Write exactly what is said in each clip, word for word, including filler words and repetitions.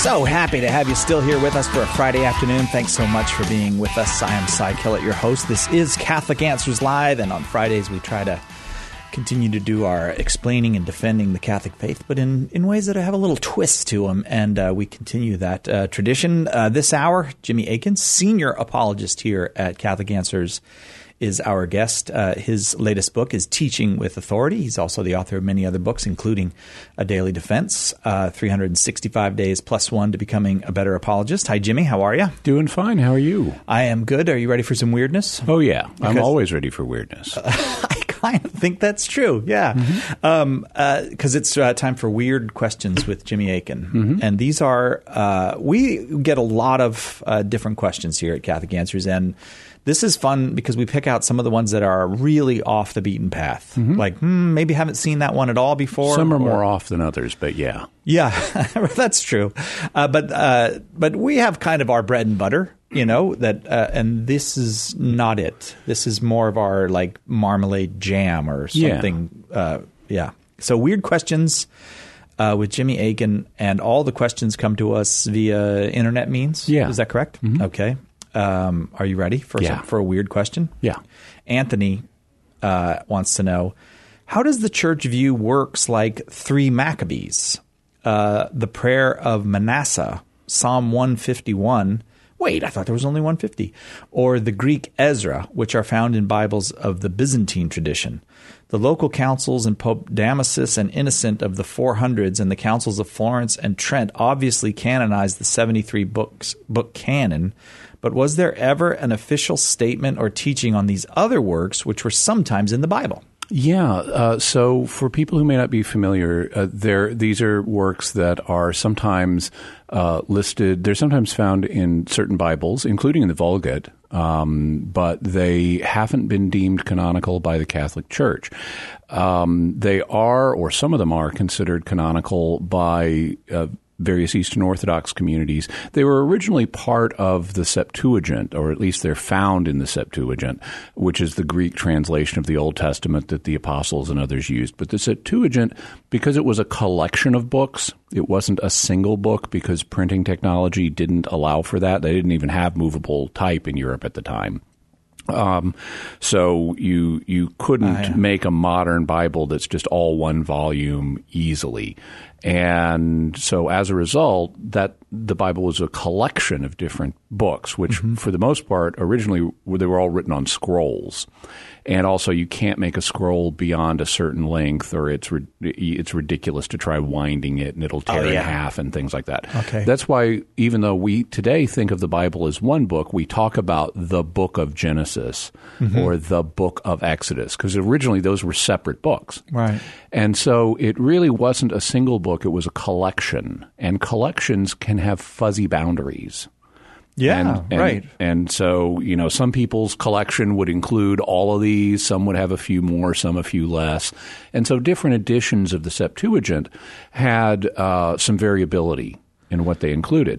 So happy to have you still here with us for a Friday afternoon. Thanks so much for being with us. I am Cy Kellett, your host. This is Catholic Answers Live, and on Fridays we try to continue to do our explaining and defending the Catholic faith, but in, in ways that have a little twist to them, and uh, we continue that uh, tradition. Uh, this hour, Jimmy Akin, senior apologist here at Catholic Answers, is our guest. Uh, his latest book is Teaching with Authority. He's also the author of many other books, including A Daily Defense, uh, three hundred sixty-five Days Plus One to Becoming a Better Apologist. Hi, Jimmy. How are you? Doing fine. How are you? I am good. Are you ready for some weirdness? Oh, yeah. Because I'm always ready for weirdness. Uh, I kind of think that's true. Yeah. Mm-hmm. Um, uh, 'cause it's uh, time for Weird Questions with Jimmy Akin. Mm-hmm. And these are uh, – we get a lot of uh, different questions here at Catholic Answers, and this is fun because we pick out some of the ones that are really off the beaten path. Mm-hmm. Like, hmm, maybe haven't seen that one at all before. Some are or, more off than others, but yeah. Yeah, that's true. Uh, but uh, but we have kind of our bread and butter, you know, that uh, and this is not it. This is more of our like marmalade jam or something. Yeah. Uh, yeah. So Weird Questions uh, with Jimmy Akin, and all the questions come to us via internet means. Yeah. Is that correct? Mm-hmm. Okay. Um, are you ready for yeah. some, for a weird question? Yeah. Anthony uh, wants to know, how does the church view works like three Maccabees, uh, the prayer of Manasseh, Psalm one fifty-one? Wait, I thought there was only one fifty. Or the Greek Ezra, which are found in Bibles of the Byzantine tradition. The local councils and Pope Damasus and Innocent of the four hundreds and the councils of Florence and Trent obviously canonized the seventy-three books book canon. But was there ever an official statement or teaching on these other works, which were sometimes in the Bible? Yeah. Uh, so for people who may not be familiar, uh, there these are works that are sometimes uh, listed. They're sometimes found in certain Bibles, including in the Vulgate, um, but they haven't been deemed canonical by the Catholic Church. Um, they are, or some of them are, considered canonical by uh, various Eastern Orthodox communities. They were originally part of the Septuagint, or at least they're found in the Septuagint, which is the Greek translation of the Old Testament that the apostles and others used. But the Septuagint, because it was a collection of books, it wasn't a single book because printing technology didn't allow for that. They didn't even have movable type in Europe at the time. Um, so you you couldn't oh, yeah. make a modern Bible that's just all one volume easily. And so as a result, that the Bible was a collection of different books, which mm-hmm. for the most part, originally they were all written on scrolls. And also you can't make a scroll beyond a certain length, or it's it's ridiculous to try winding it and it'll tear oh, yeah. in half and things like that. Okay. That's why even though we today think of the Bible as one book, we talk about the book of Genesis mm-hmm. or the book of Exodus, because originally those were separate books. Right. And so it really wasn't a single book, it was a collection. And collections can have fuzzy boundaries. Yeah, and, and, right. And so, you know, some people's collection would include all of these. Some would have a few more, some a few less. And so different editions of the Septuagint had uh, some variability in what they included.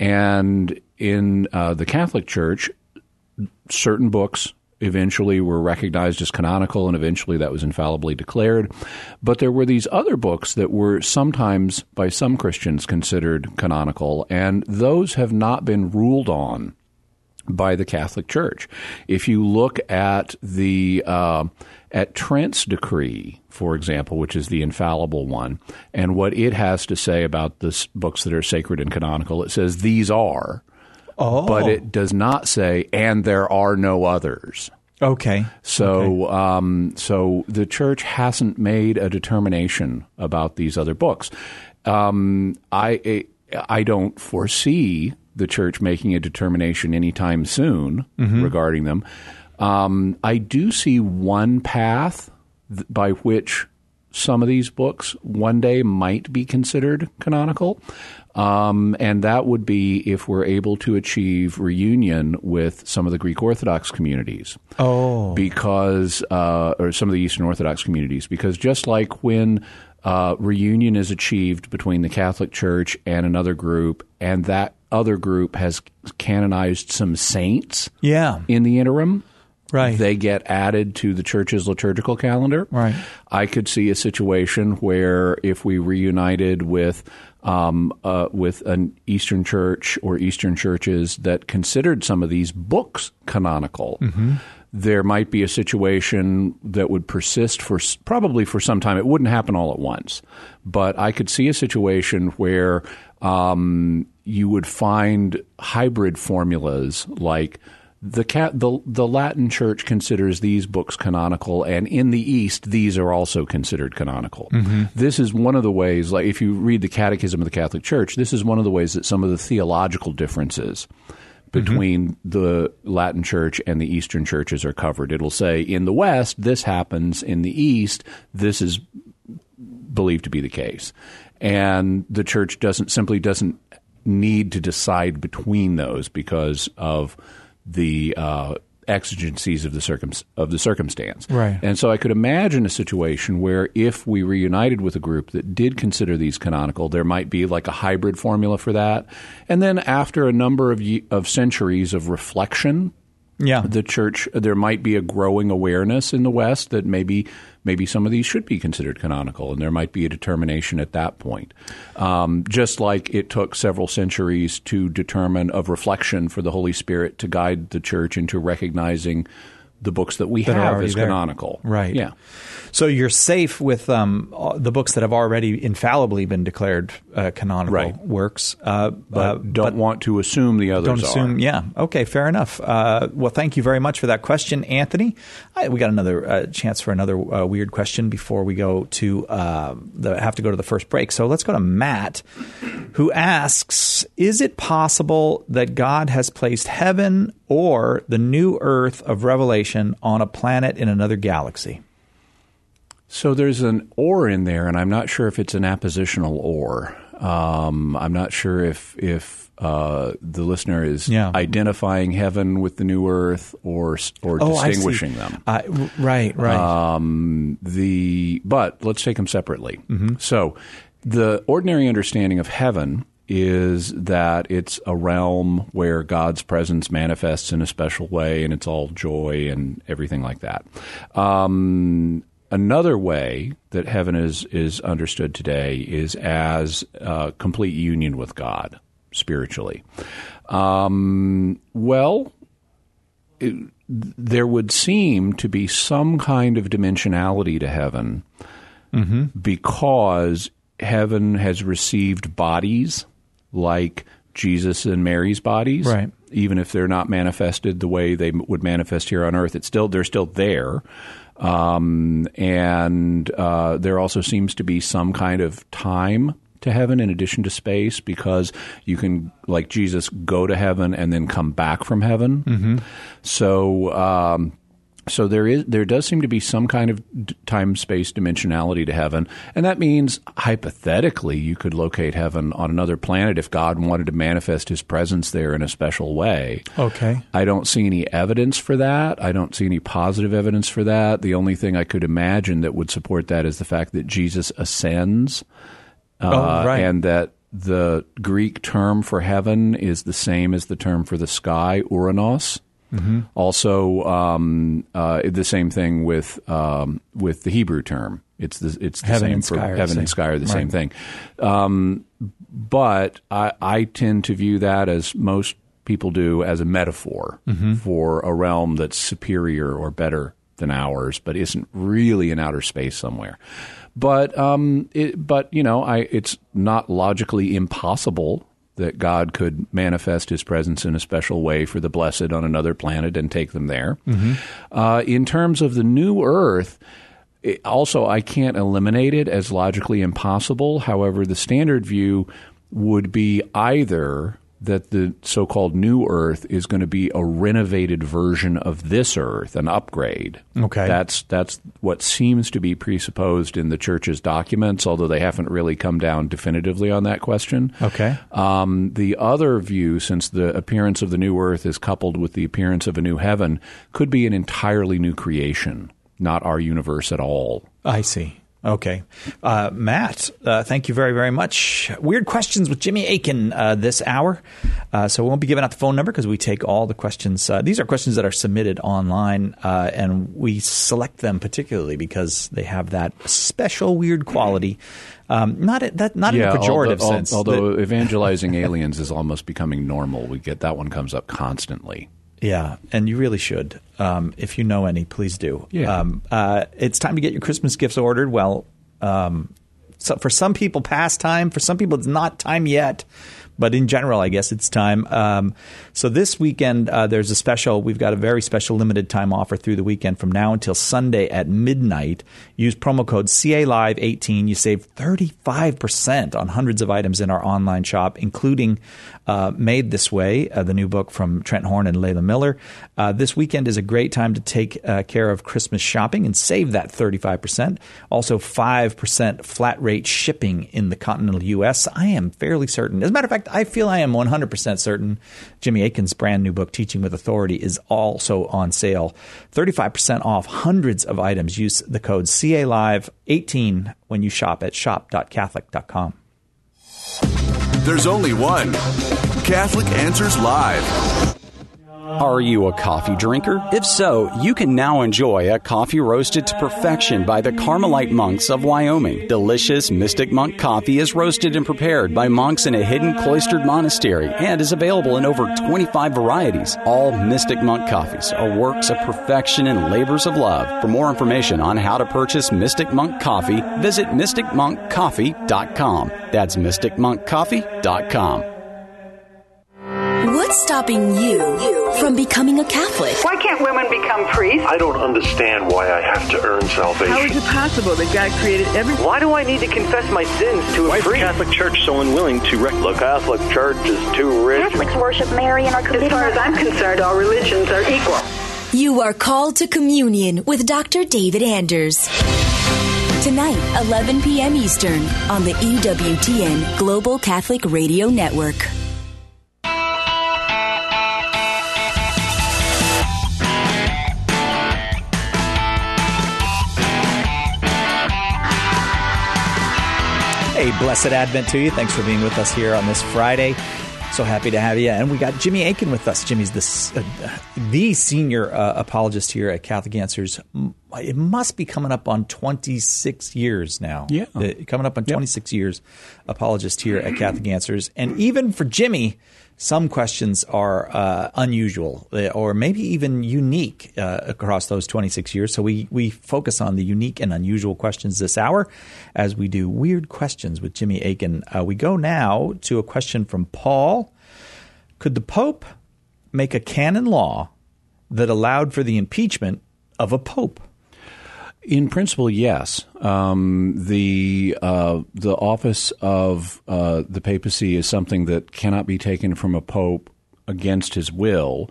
And in uh, the Catholic Church, certain books eventually were recognized as canonical, and eventually that was infallibly declared. But there were these other books that were sometimes by some Christians considered canonical, and those have not been ruled on by the Catholic Church. If you look at the uh, at Trent's decree, for example, which is the infallible one, and what it has to say about the books that are sacred and canonical, it says these are. Oh. But it does not say, and there are no others. Okay. So, okay. Um, so the church hasn't made a determination about these other books. Um, I I don't foresee the church making a determination anytime soon mm-hmm. regarding them. Um, I do see one path th- by which some of these books one day might be considered canonical. Um, and that would be if we're able to achieve reunion with some of the Greek Orthodox communities. Oh. Because, uh, or some of the Eastern Orthodox communities. Because just like when uh, reunion is achieved between the Catholic Church and another group, and that other group has canonized some saints yeah. in the interim, Right. They get added to the church's liturgical calendar. Right. I could see a situation where if we reunited with um, uh, with an Eastern church or Eastern churches that considered some of these books canonical, mm-hmm. there might be a situation that would persist for probably for some time. It wouldn't happen all at once, but I could see a situation where um, you would find hybrid formulas like the, cat, the the Latin Church considers these books canonical, and in the East, these are also considered canonical. Mm-hmm. This is one of the ways, like if you read the Catechism of the Catholic Church, this is one of the ways that some of the theological differences between mm-hmm. the Latin Church and the Eastern churches are covered. It'll say, in the West, this happens. In the East, this is believed to be the case. And the Church doesn't simply doesn't need to decide between those because of the uh, exigencies of the circum of the circumstance. Right. And so I could imagine a situation where if we reunited with a group that did consider these canonical, there might be like a hybrid formula for that. And then after a number of of centuries of reflection, yeah. the Church, there might be a growing awareness in the West that maybe maybe some of these should be considered canonical, and there might be a determination at that point. Um, just like it took several centuries to determine of reflection for the Holy Spirit to guide the Church into recognizing the books that we that have as there. canonical. Right. Yeah. So you're safe with um, the books that have already infallibly been declared uh, canonical right. works. Uh, but uh, don't but want to assume the others don't assume, are. Yeah. Okay, fair enough. Uh, well, thank you very much for that question, Anthony. I, we got another uh, chance for another uh, weird question before we go to uh, the, have to go to the first break. So let's go to Matt, who asks, is it possible that God has placed heaven or the new earth of Revelation on a planet in another galaxy? So there's an or in there, and I'm not sure if it's an appositional or. Um, I'm not sure if if uh, the listener is yeah. identifying heaven with the new earth or or oh, distinguishing them. Uh, right, right. Um, the but let's take them separately. Mm-hmm. So the ordinary understanding of heaven is that it's a realm where God's presence manifests in a special way, and it's all joy and everything like that. Um, another way that heaven is is understood today is as uh, complete union with God spiritually. Um, well, it, there would seem to be some kind of dimensionality to heaven mm-hmm. because heaven has received bodies like Jesus and Mary's bodies, right. even if they're not manifested the way they would manifest here on earth. It's still they're still there, um, and uh, there also seems to be some kind of time to heaven in addition to space, because you can, like Jesus, go to heaven and then come back from heaven. Mm-hmm. So. Um, So there is, there does seem to be some kind of time-space dimensionality to heaven, and that means hypothetically you could locate heaven on another planet if God wanted to manifest His presence there in a special way. Okay. I don't see any evidence for that. I don't see any positive evidence for that. The only thing I could imagine that would support that is the fact that Jesus ascends, uh, oh, right. and that the Greek term for heaven is the same as the term for the sky, uranos. Mm-hmm. Also, um, uh, the same thing with um, with the Hebrew term. It's the it's the heaven same and for sky heaven and sky are the right. same thing. Um, but I, I tend to view that, as most people do, as a metaphor mm-hmm. for a realm that's superior or better than ours, but isn't really in outer space somewhere. But um, it, but you know, I it's not logically impossible that God could manifest His presence in a special way for the blessed on another planet and take them there. Mm-hmm. Uh, in terms of the new earth, it, also I can't eliminate it as logically impossible. However, the standard view would be either that the so-called new earth is going to be a renovated version of this earth, an upgrade. Okay. That's that's what seems to be presupposed in the Church's documents, although they haven't really come down definitively on that question. Okay. Um, the other view, since the appearance of the new earth is coupled with the appearance of a new heaven, could be an entirely new creation, not our universe at all. I see. Okay. Uh, Matt, uh, thank you very, very much. Weird Questions with Jimmy Akin uh, this hour. Uh, so we won't be giving out the phone number because we take all the questions. Uh, these are questions that are submitted online, uh, and we select them particularly because they have that special weird quality. Um, not that, not yeah, in a pejorative although, sense. Although that, evangelizing aliens is almost becoming normal. We get that one comes up constantly. Yeah, and you really should. Um, if you know any, please do. Yeah. Um, uh, it's time to get your Christmas gifts ordered. Well, um, so for some people, past time. For some people, it's not time yet. But in general, I guess it's time. Um, so this weekend, uh, there's a special. We've got a very special limited time offer through the weekend from now until Sunday at midnight. Use promo code C A Live eighteen. You save thirty-five percent on hundreds of items in our online shop, including uh, Made This Way, uh, the new book from Trent Horn and Layla Miller. Uh, this weekend is a great time to take uh, care of Christmas shopping and save that thirty-five percent. Also, five percent flat rate shipping in the continental U S. I am fairly certain. As a matter of fact, I feel I am one hundred percent certain Jimmy Akin's brand new book, Teaching with Authority, is also on sale. thirty-five percent off hundreds of items. Use the code C A Live eighteen when you shop at shop dot catholic dot com. There's only one Catholic Answers Live. Are you a coffee drinker? If so, you can now enjoy a coffee roasted to perfection by the Carmelite monks of Wyoming. Delicious Mystic Monk coffee is roasted and prepared by monks in a hidden cloistered monastery and is available in over twenty-five varieties. All Mystic Monk coffees are works of perfection and labors of love. For more information on how to purchase Mystic Monk coffee, visit mystic monk coffee dot com. That's mystic monk coffee dot com. What's stopping you from becoming a Catholic? Why can't women become priests? I don't understand why I have to earn salvation. How is it possible that God created everything? Why do I need to confess my sins to why a priest? Why is the Catholic Church so unwilling to rec- The Catholic Church is too rich. Catholics worship Mary and are committed. As far as I'm concerned, all religions are equal. You are called to communion with Doctor David Anders. Tonight, eleven p.m. Eastern, on the E W T N Global Catholic Radio Network. Hey, blessed Advent to you. Thanks for being with us here on this Friday. So happy to have you. And we got Jimmy Akin with us. Jimmy's the, uh, the senior uh, apologist here at Catholic Answers. It must be coming up on twenty-six years now. Yeah. Uh, coming up on twenty-six yep. years apologist here at Catholic Answers. And even for Jimmy, some questions are uh, unusual or maybe even unique uh, across those twenty-six years. So we, we focus on the unique and unusual questions this hour as we do Weird Questions with Jimmy Akin. Uh, we go now to a question from Paul. Could the Pope make a canon law that allowed for the impeachment of a pope? In principle, yes. Um, the uh, the office of uh, the papacy is something that cannot be taken from a pope against his will.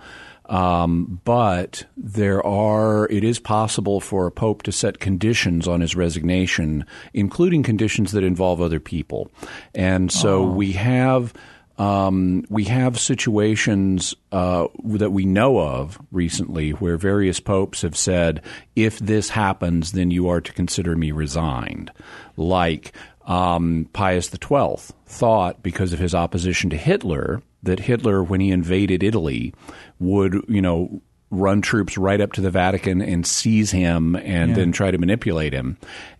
Um, but there are. It is possible for a pope to set conditions on his resignation, including conditions that involve other people. And so oh. we have. Um, we have situations uh, that we know of recently where various popes have said, if this happens, then you are to consider me resigned. Like um, Pius the Twelfth thought, because of his opposition to Hitler, that Hitler, when he invaded Italy, would, you know, run troops right up to the Vatican and seize him and yeah. then try to manipulate him.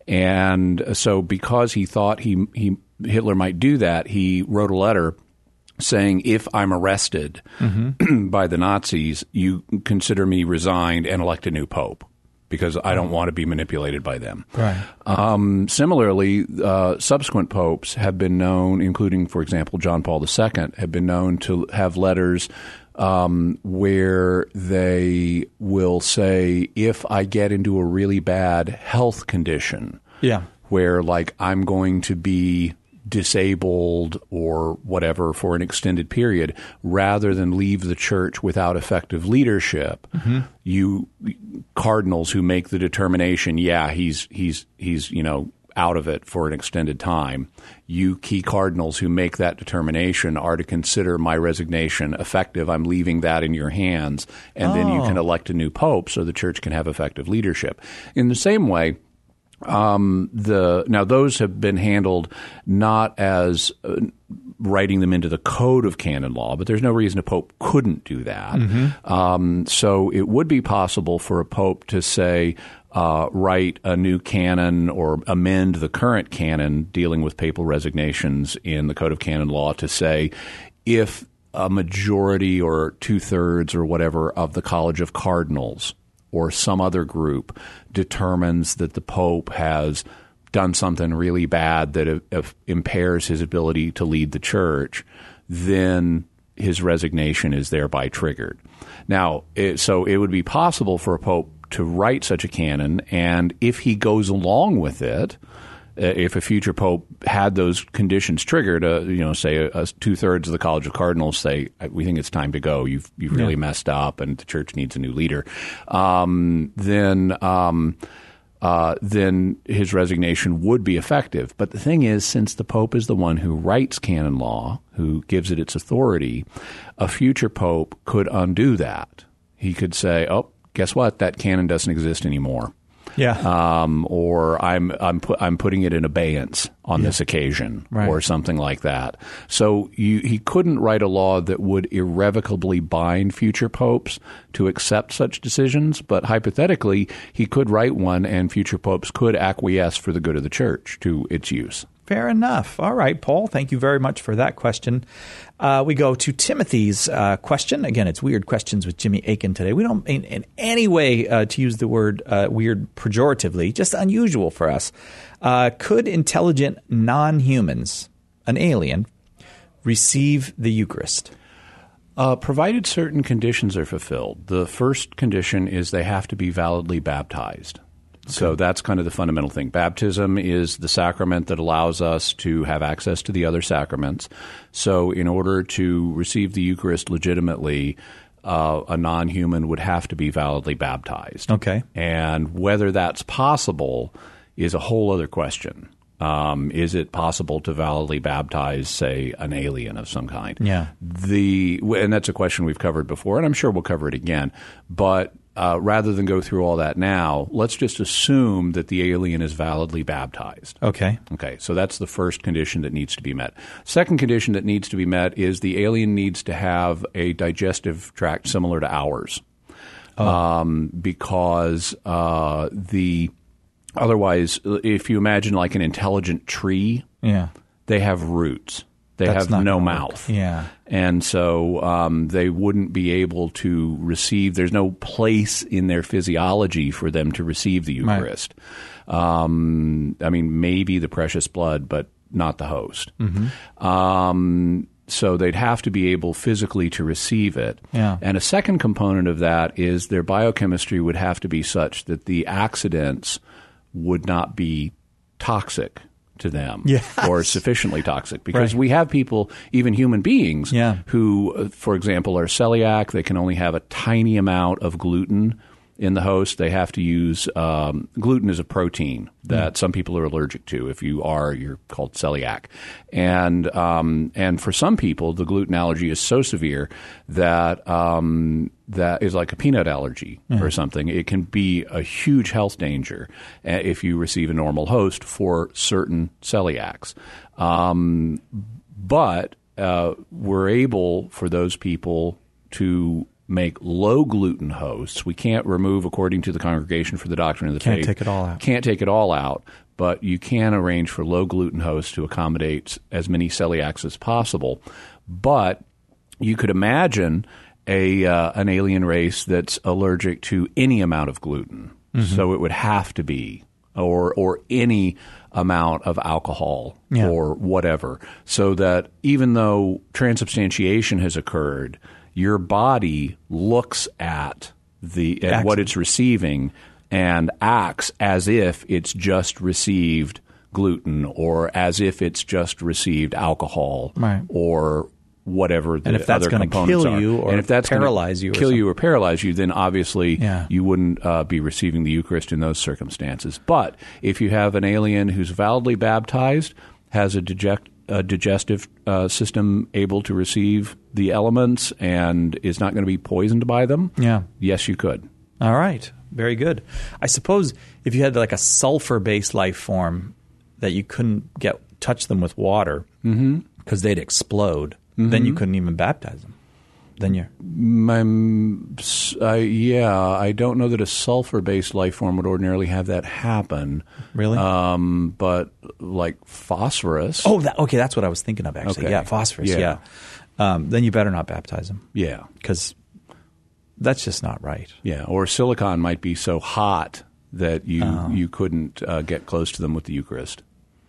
And so because he thought he, he Hitler might do that, he wrote a letter saying, if I'm arrested mm-hmm. by the Nazis, you consider me resigned and elect a new pope because I don't want to be manipulated by them. Right. Um, similarly, uh, subsequent popes have been known, including, for example, John Paul the Second, have been known to have letters um, where they will say, if I get into a really bad health condition, yeah. where like I'm going to be disabled or whatever for an extended period, rather than leave the church without effective leadership, mm-hmm. you cardinals who make the determination, yeah, he's he's he's you know out of it for an extended time. You key cardinals who make that determination are to consider my resignation effective. I'm leaving that in your hands, and oh. then you can elect a new pope so the church can have effective leadership. In the same way, Um, the now those have been handled not as uh, writing them into the code of canon law, but there's no reason a pope couldn't do that. Mm-hmm. Um, so it would be possible for a pope to say, uh, write a new canon or amend the current canon dealing with papal resignations in the code of canon law to say, if a majority or two-thirds or whatever of the College of Cardinals or some other group determines that the Pope has done something really bad that if, if impairs his ability to lead the church, then his resignation is thereby triggered. Now, it, so it would be possible for a Pope to write such a canon, and if he goes along with it, if a future pope had those conditions triggered, uh, you know, say uh, two-thirds of the College of Cardinals say, we think it's time to go, you've you've really yeah. messed up and the church needs a new leader, um, then um, uh, then his resignation would be effective. But the thing is, since the pope is the one who writes canon law, who gives it its authority, a future pope could undo that. He could say, oh, guess what? That canon doesn't exist anymore. Yeah. Um, or I'm I'm pu- I'm putting it in abeyance on yeah. this occasion, right. or something like that. So you, he couldn't write a law that would irrevocably bind future popes to accept such decisions, but hypothetically, he could write one, and future popes could acquiesce for the good of the church to its use. Fair enough. All right, Paul, thank you very much for that question. Uh, we go to Timothy's uh, question. Again, it's Weird Questions with Jimmy Akin today. We don't mean in any way uh, to use the word uh, weird pejoratively, just unusual for us. Uh, could intelligent non-humans, an alien, receive the Eucharist? Uh, provided certain conditions are fulfilled. The first condition is they have to be validly baptized. So that's kind of the fundamental thing. Baptism is the sacrament that allows us to have access to the other sacraments. So in order to receive the Eucharist legitimately, uh, a non-human would have to be validly baptized. Okay. And whether that's possible is a whole other question. Um, is it possible to validly baptize, say, an alien of some kind? Yeah. The and that's a question we've covered before, and I'm sure we'll cover it again. But Uh, rather than go through all that now, let's just assume that the alien is validly baptized. Okay. Okay, so that's the first condition that needs to be met. Second condition that needs to be met is the alien needs to have a digestive tract similar to ours, oh. um, because uh, the otherwise, if you imagine like an intelligent tree, yeah. they have roots. They That's have no work. mouth. Yeah. And so um, they wouldn't be able to receive – there's no place in their physiology for them to receive the Eucharist. Right. Um, I mean, maybe the precious blood, but not the host. Mm-hmm. Um, so they'd have to be able physically to receive it. Yeah. And a second component of that is their biochemistry would have to be such that the accidents would not be toxic to them, yes. or sufficiently toxic, because right. we have people, even human beings, yeah. who, uh, for example, are celiac. They can only have a tiny amount of gluten in the host. They have to use um, gluten is a protein that mm. some people are allergic to. If you are, you're called celiac, and um, and for some people, the gluten allergy is so severe that um, that is like a peanut allergy mm. or something. It can be a huge health danger if you receive a normal host for certain celiacs. Um, but uh, we're able for those people to make low gluten hosts. We can't remove, according to the Congregation for the Doctrine of the Can't Faith. Can't take it all out. Can't take it all out, but you can arrange for low gluten hosts to accommodate as many celiacs as possible. But you could imagine a uh, an alien race that's allergic to any amount of gluten. Mm-hmm. So it would have to be, or or any amount of alcohol yeah. or whatever, so that even though transubstantiation has occurred, your body looks at the at what it's receiving and acts as if it's just received gluten, or as if it's just received alcohol, right. or whatever the and if that's other going to components kill are. you or and if that's paralyze you, or kill something. you or paralyze you, then obviously yeah. you wouldn't uh, be receiving the Eucharist in those circumstances. But if you have an alien who's validly baptized, has a deject a digestive uh, system able to receive the elements, and is not going to be poisoned by them, yeah. yes, you could. All right. very good. I suppose if you had like a sulfur-based life form that you couldn't get touch them with water because mm-hmm. they'd explode, mm-hmm. then you couldn't even baptize them. Then you're um, uh, yeah. I don't know that a sulfur-based life form would ordinarily have that happen. Really? Um, but like phosphorus. Oh, that, okay. That's what I was thinking of actually. Okay. Yeah, phosphorus. Yeah. Yeah. Um, then you better not baptize them. Yeah, because that's just not right. Yeah, or silicon might be so hot that you Oh. you couldn't uh, get close to them with the Eucharist.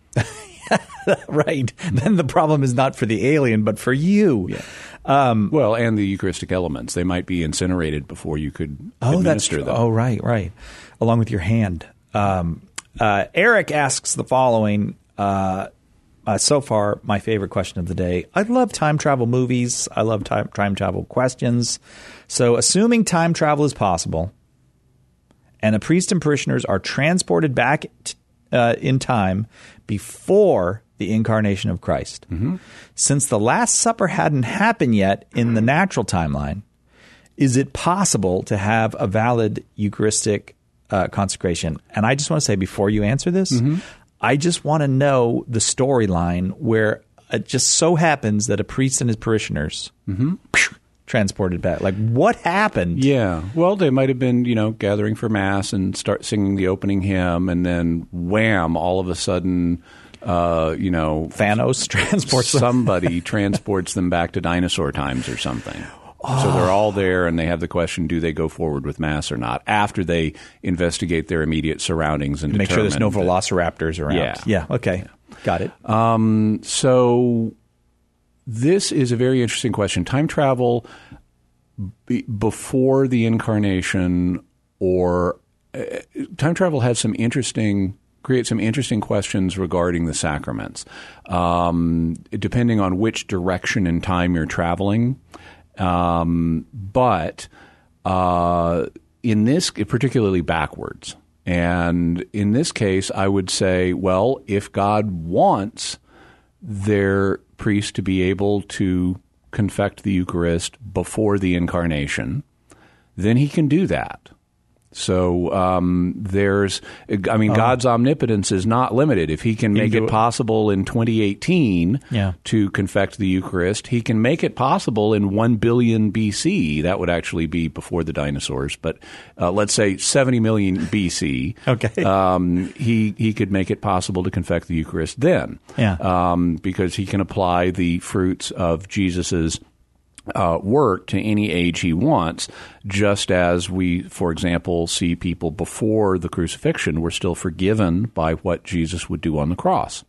Right. Then the problem is not for the alien, but for you. Yeah. Um, well, and the Eucharistic elements. They might be incinerated before you could oh, administer that's them. Oh, right, right. Along with your hand. Um, uh, Eric asks the following. Uh, uh, so far, my favorite question of the day. I love time travel movies. I love time, time travel questions. So assuming time travel is possible and a priest and parishioners are transported back t- uh, in time before the incarnation of Christ. Mm-hmm. Since the Last Supper hadn't happened yet in the natural timeline, is it possible to have a valid Eucharistic uh, consecration? And I just want to say before you answer this, mm-hmm. I just want to know the storyline where it just so happens that a priest and his parishioners mm-hmm. transported back. Like, what happened? Yeah. Well, they might have been, you know, gathering for Mass and start singing the opening hymn, and then wham, all of a sudden, uh, you know, Thanos transports somebody transports them back to dinosaur times or something. Oh. So they're all there, and they have the question: do they go forward with Mass or not? After they investigate their immediate surroundings and make sure there's no that, velociraptors around. Yeah. Yeah. Okay. Yeah. Got it. Um, so this is a very interesting question. Time travel b- before the incarnation, or uh, time travel has some interesting. create some interesting questions regarding the sacraments, um, depending on which direction in time you're traveling. Um, but uh, in this, particularly backwards. And in this case, I would say, well, if God wants their priest to be able to confect the Eucharist before the incarnation, then he can do that. So um, there's, I mean, oh. God's omnipotence is not limited. If he can make it possible in twenty eighteen yeah. to confect the Eucharist, he can make it possible in one billion B C. That would actually be before the dinosaurs, but uh, let's say seventy million B C. Okay. Um, he he could make it possible to confect the Eucharist then, yeah. um, because he can apply the fruits of Jesus's Uh, work to any age he wants, just as we, for example, see people before the crucifixion were still forgiven by what Jesus would do on the cross.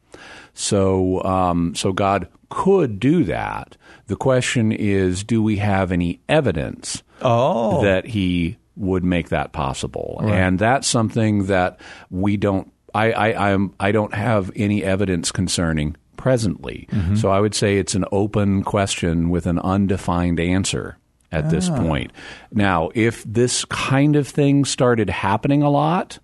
So, um, so God could do that. The question is, do we have any evidence oh. that he would make that possible? Right. And that's something that we don't. I I I'm, I don't have any evidence concerning presently. Mm-hmm. So I would say it's an open question with an undefined answer at ah. this point. Now, if this kind of thing started happening a lot,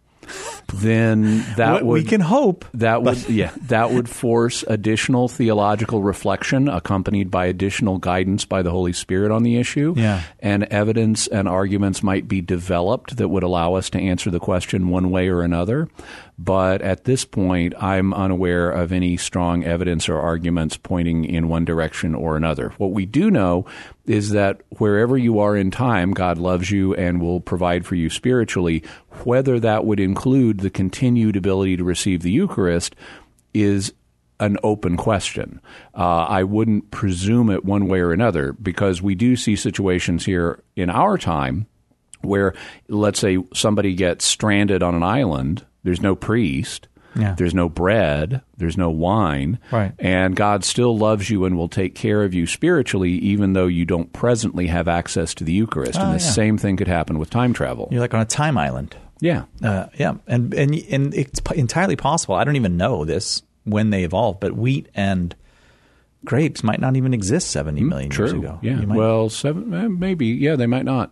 then that we would we can hope that would yeah that would force additional theological reflection accompanied by additional guidance by the Holy Spirit on the issue. Yeah. And evidence and arguments might be developed that would allow us to answer the question one way or another. But at this point, I'm unaware of any strong evidence or arguments pointing in one direction or another. What we do know is that wherever you are in time, God loves you and will provide for you spiritually. Whether that would include the continued ability to receive the Eucharist is an open question. Uh, I wouldn't presume it one way or another, because we do see situations here in our time where, let's say, somebody gets stranded on an island. There's no priest. Yeah. There's no bread. There's no wine. Right. And God still loves you and will take care of you spiritually, even though you don't presently have access to the Eucharist. Oh, and the yeah. same thing could happen with time travel. You're like on a time island. Yeah. Uh, yeah. And, and, and it's entirely possible. I don't even know this when they evolved, but wheat and grapes might not even exist seventy million True. years ago. Yeah. Might, well, seven, maybe. Yeah, they might not.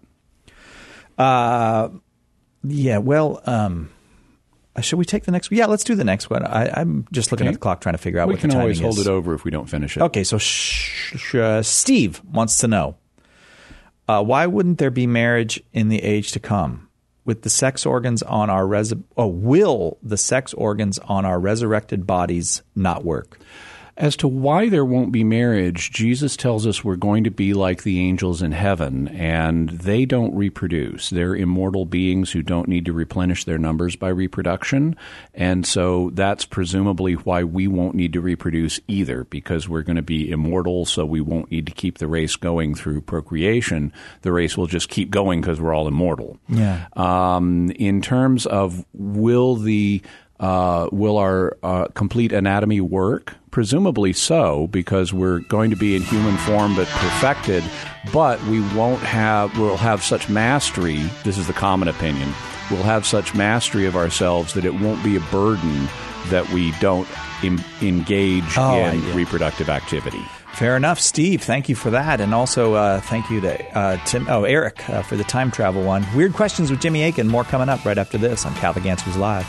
Uh, yeah. Well, um, should we take the next one? Yeah, let's do the next one. I, I'm just looking okay. at the clock trying to figure out we what the timing is. We can always hold it over if we don't finish it. Okay, so sh- sh- uh, Steve wants to know, uh, why wouldn't there be marriage in the age to come? with the sex organs on our res- oh, will the sex organs on our resurrected bodies not work? As to why there won't be marriage, Jesus tells us we're going to be like the angels in heaven, and they don't reproduce. They're immortal beings who don't need to replenish their numbers by reproduction, and so that's presumably why we won't need to reproduce either, because we're going to be immortal, so we won't need to keep the race going through procreation. The race will just keep going because we're all immortal. Yeah. Um, in terms of will the Uh, will our uh, complete anatomy work? Presumably so, because we're going to be in human form but perfected, but we won't have, we'll have such mastery, this is the common opinion, we'll have such mastery of ourselves that it won't be a burden that we don't em- engage oh, in yeah. reproductive activity. Fair enough, Steve. Thank you for that. And also uh, thank you to uh, Tim, oh, Eric uh, for the time travel one. Weird Questions with Jimmy Akin. More coming up right after this on Catholic Answers Live.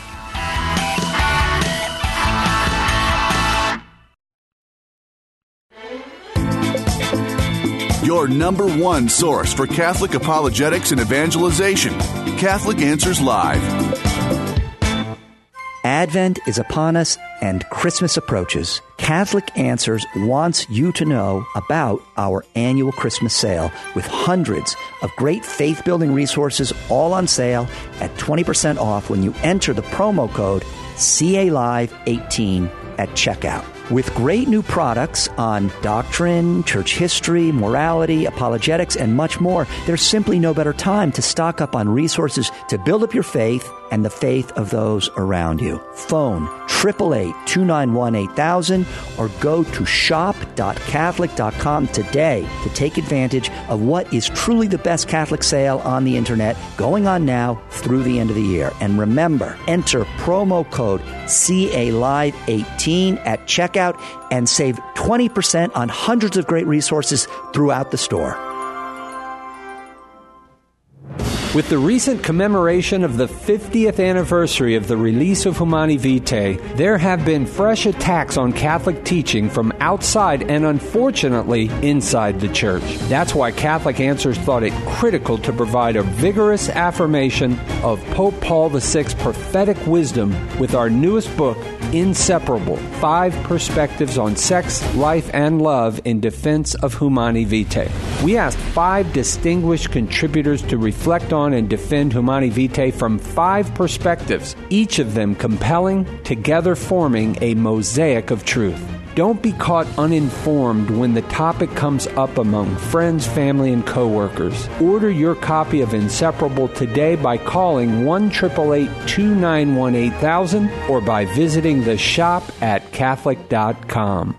Your number one source for Catholic apologetics and evangelization. Catholic Answers Live. Advent is upon us and Christmas approaches. Catholic Answers wants you to know about our annual Christmas sale with hundreds of great faith-building resources all on sale at twenty percent off when you enter the promo code C A Live eighteen at checkout. With great new products on doctrine, church history, morality, apologetics, and much more, there's simply no better time to stock up on resources to build up your faith and the faith of those around you. Phone eight eight eight, two nine one, eight thousand or go to shop dot catholic dot com today to take advantage of what is truly the best Catholic sale on the internet going on now through the end of the year. And remember, enter promo code C A Live eighteen at checkout and save twenty percent on hundreds of great resources throughout the store. With the recent commemoration of the fiftieth anniversary of the release of Humani Vitae, there have been fresh attacks on Catholic teaching from outside and, unfortunately, inside the Church. That's why Catholic Answers thought it critical to provide a vigorous affirmation of Pope Paul the Sixth's prophetic wisdom with our newest book, Inseparable, Five Perspectives on Sex, Life, and Love in Defense of Humani Vitae. We asked five distinguished contributors to reflect on and defend Humani Vitae from five perspectives, each of them compelling, together forming a mosaic of truth. Don't be caught uninformed when the topic comes up among friends, family, and coworkers. Order your copy of Inseparable today by calling one eight eight eight, two nine one, eight thousand or by visiting the shop at catholic dot com.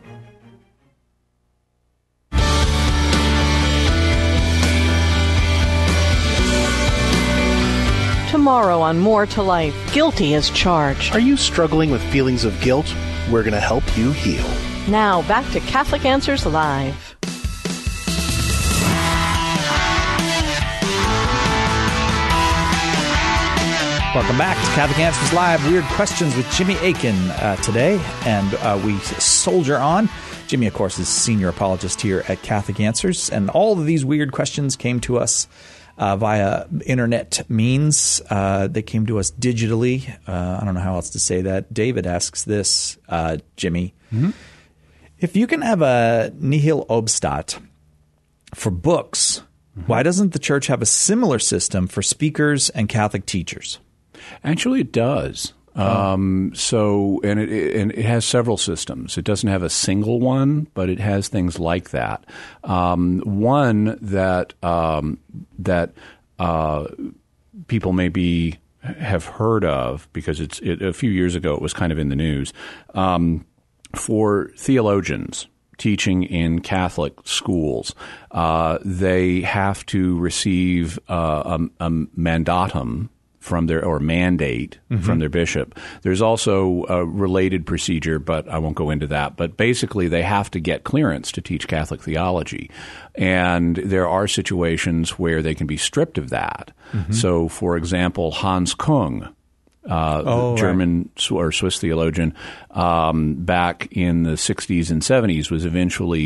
Tomorrow on More to Life, guilty as charged. Are you struggling with feelings of guilt? We're going to help you heal. Now, back to Catholic Answers Live. Welcome back to Catholic Answers Live. Weird Questions with Jimmy Akin uh, today, and uh, we soldier on. Jimmy, of course, is senior apologist here at Catholic Answers, and all of these weird questions came to us Uh, via internet means. Uh, they came to us digitally. Uh, I don't know how else to say that. David asks this, uh, Jimmy. Mm-hmm. If you can have a nihil obstat for books, mm-hmm. why doesn't the Church have a similar system for speakers and Catholic teachers? Actually, it does. Um, so, and it, it, and it has several systems. It doesn't have a single one, but it has things like that. Um, one that um, that uh, people maybe have heard of because it's it, a few years ago it was kind of in the news um, for theologians teaching in Catholic schools. Uh, they have to receive uh, a, a mandatum from their or mandate mm-hmm. from their bishop. There's also a related procedure, but I won't go into that. But basically, they have to get clearance to teach Catholic theology. And there are situations where they can be stripped of that. Mm-hmm. So, for example, Hans Kung, uh, oh, German right. or Swiss theologian, um, back in the sixties and seventies was eventually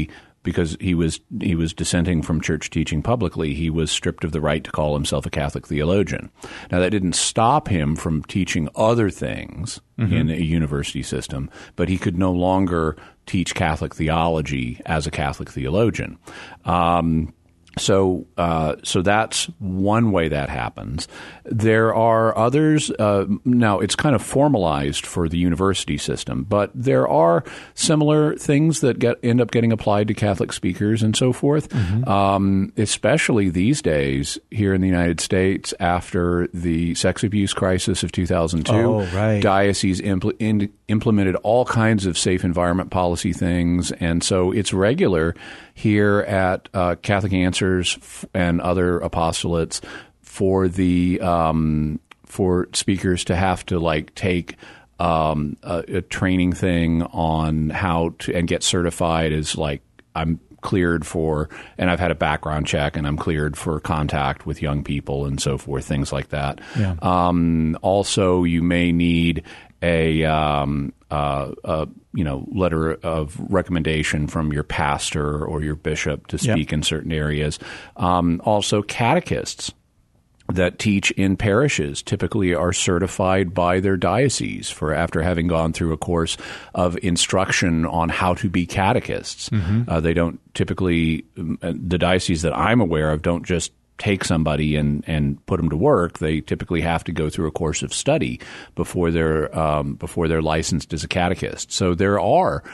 because he was he was dissenting from church teaching publicly, he was stripped of the right to call himself a Catholic theologian. Now, that didn't stop him from teaching other things mm-hmm. in a university system, but he could no longer teach Catholic theology as a Catholic theologian. Um, So, uh, so that's one way that happens. There are others. Uh, now, it's kind of formalized for the university system, but there are similar things that get end up getting applied to Catholic speakers and so forth. Mm-hmm. Um, especially these days here in the United States, after the sex abuse crisis of two thousand two, oh, right. dioceses impl- in, implemented all kinds of safe environment policy things, and so it's regular here at uh, Catholic Answers and other apostolates for the um, for speakers to have to like take um, a, a training thing on how to and get certified as like I'm cleared for, and I've had a background check and I'm cleared for contact with young people and so forth, things like that. Yeah. Um, also, you may need a um, uh, uh, you know, letter of recommendation from your pastor or your bishop to speak yep. in certain areas. Um, also, catechists that teach in parishes typically are certified by their diocese for after having gone through a course of instruction on how to be catechists. Mm-hmm. Uh, they don't typically, the dioceses that I'm aware of don't just take somebody and, and put them to work. They typically have to go through a course of study before they're um, before they're licensed as a catechist. So there are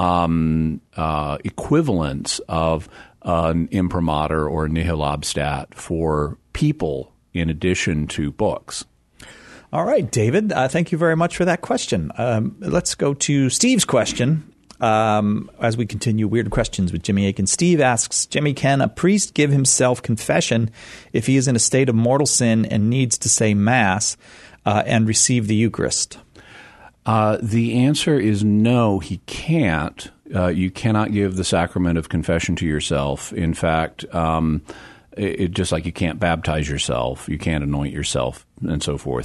um, uh, equivalents of an imprimatur or a nihil obstat for people in addition to books. All right, David, uh, thank you very much for that question. Um, let's go to Steve's question. Um, as we continue Weird Questions with Jimmy Akin. Steve asks, Jimmy, can a priest give himself confession if he is in a state of mortal sin and needs to say Mass uh, and receive the Eucharist? Uh, the answer is no, he can't. Uh, you cannot give the sacrament of confession to yourself. In fact, um, it, it, just like you can't baptize yourself, you can't anoint yourself, and so forth.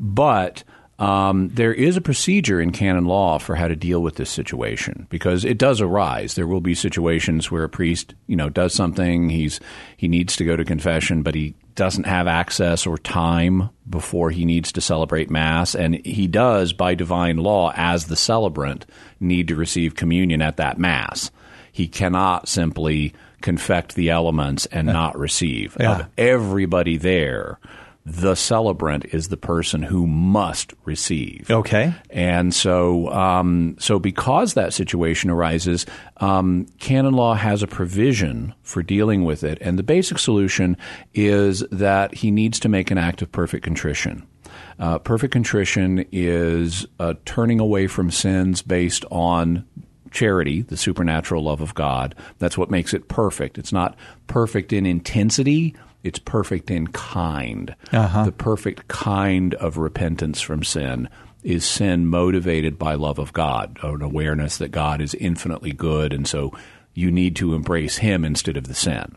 But Um, there is a procedure in canon law for how to deal with this situation, because it does arise. There will be situations where a priest, you know, does something, he's he needs to go to confession, but he doesn't have access or time before he needs to celebrate Mass, and he does, by divine law, as the celebrant, need to receive communion at that Mass. He cannot simply confect the elements and not receive. Yeah. Of everybody there, the celebrant is the person who must receive. Okay. And so um, so because that situation arises, um, canon law has a provision for dealing with it. And the basic solution is that he needs to make an act of perfect contrition. Uh, perfect contrition is uh, turning away from sins based on charity, the supernatural love of God. That's what makes it perfect. It's not perfect in intensity. It's perfect in kind. Uh-huh. The perfect kind of repentance from sin is sin motivated by love of God, an awareness that God is infinitely good, and so you need to embrace Him instead of the sin.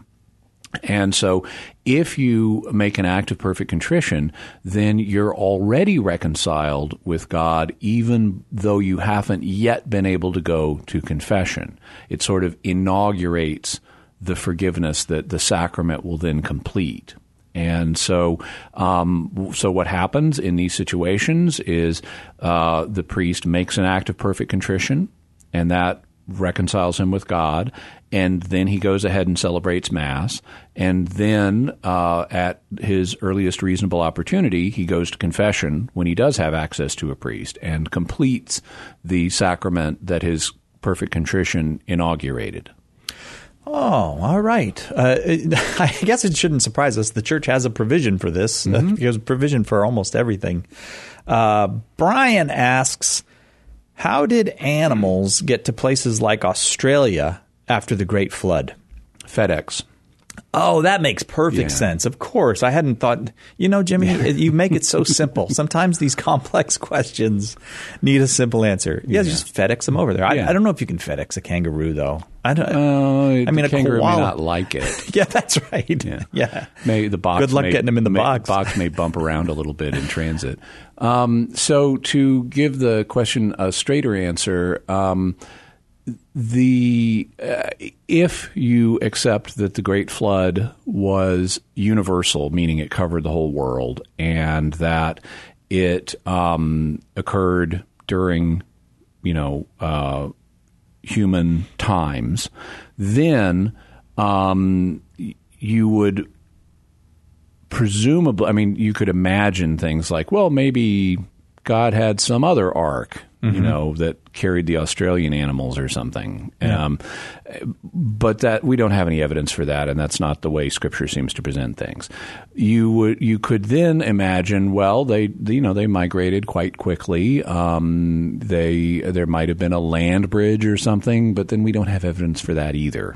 And so if you make an act of perfect contrition, then you're already reconciled with God, even though you haven't yet been able to go to confession. It sort of inaugurates the forgiveness that the sacrament will then complete. And so um, so what happens in these situations is uh, the priest makes an act of perfect contrition, and that reconciles him with God, and then he goes ahead and celebrates Mass, and then uh, at his earliest reasonable opportunity, he goes to confession when he does have access to a priest and completes the sacrament that his perfect contrition inaugurated. Oh, all right. Uh, I guess it shouldn't surprise us. The church has a provision for this. Mm-hmm. There's a provision for almost everything. Uh, Brian asks, how did animals get to places like Australia after the Great Flood? FedEx. Oh, that makes perfect yeah. sense. Of course. I hadn't thought, you know, Jimmy, yeah. you make it so simple. Sometimes these complex questions need a simple answer. Yeah, yeah. just FedEx them over there. I, yeah. I don't know if you can FedEx a kangaroo, though. I don't. Uh, I mean, a a kangaroo koala may not like it. Yeah, that's right. Yeah. yeah. May, the box Good luck may, getting them in the may, box. box may bump around a little bit in transit. Um, so to give the question a straighter answer, um, the uh, if you accept that the Great Flood was universal, meaning it covered the whole world, and that it um, occurred during, you know, uh, human times, then um, you would presumably, I mean, you could imagine things like, well, maybe God had some other ark, mm-hmm. you know, that carried the Australian animals or something. Yeah. Um, but that we don't have any evidence for that, and that's not the way Scripture seems to present things. You would, you could then imagine, well, they, you know, they migrated quite quickly. Um, they, there might have been a land bridge or something, but then we don't have evidence for that either.